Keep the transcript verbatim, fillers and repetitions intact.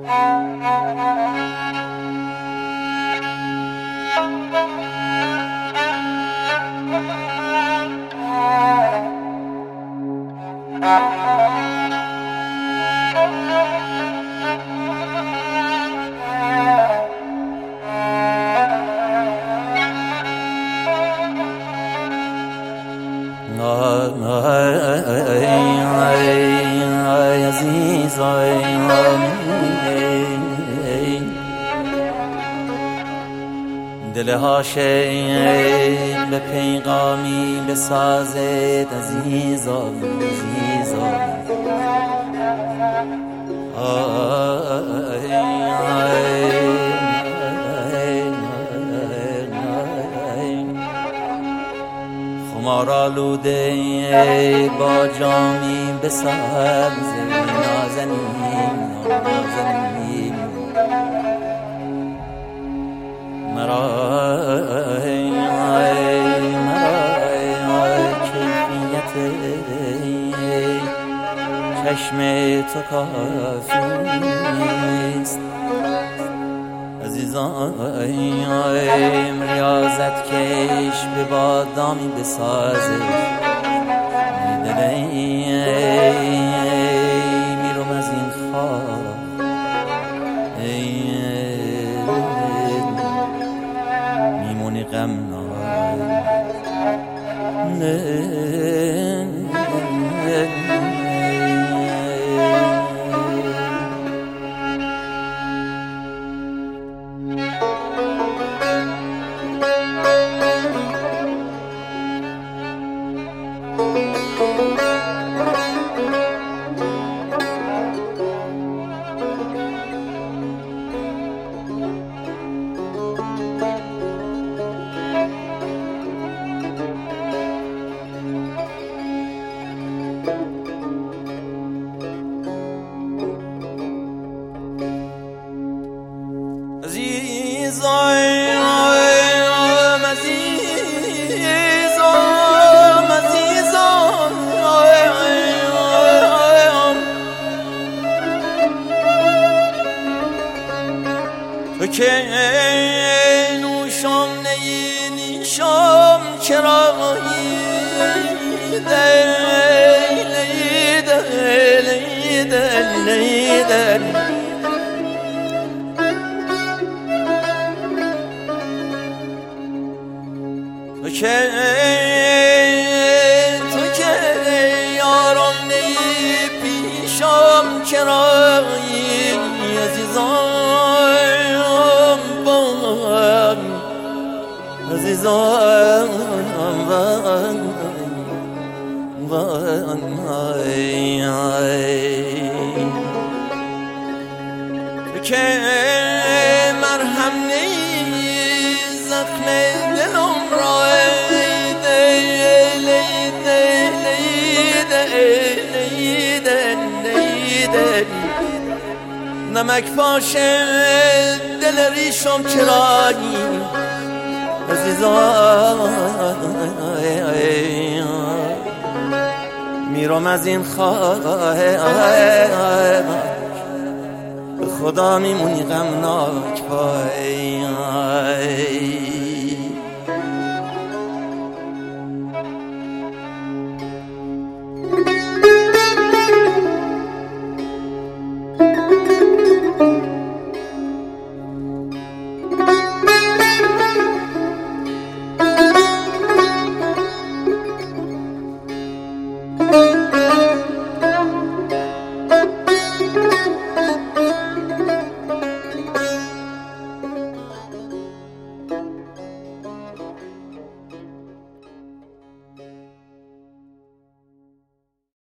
دل عاشق به پیغامی بسازد عزیزا عزیزا خمار آلوده با جامی بساز نازنین نازنین مرا چشم تو کافیست عزیزایم ریاضت کش به بادامی بسازه میروم از این خواب میمونی غمناک عزیزم عزیزم عزیزم تو که نوشم نیشم چرایی دل دل دل دل تو که تو که یارم نی پیشم چرایی عزیزم بان عزیزم بان بان تو که مرهم نی زخم دلم را نمک پاشه دل ریشم چرایی عزیزم میرم از این خواه به خدا میمونی غمناک.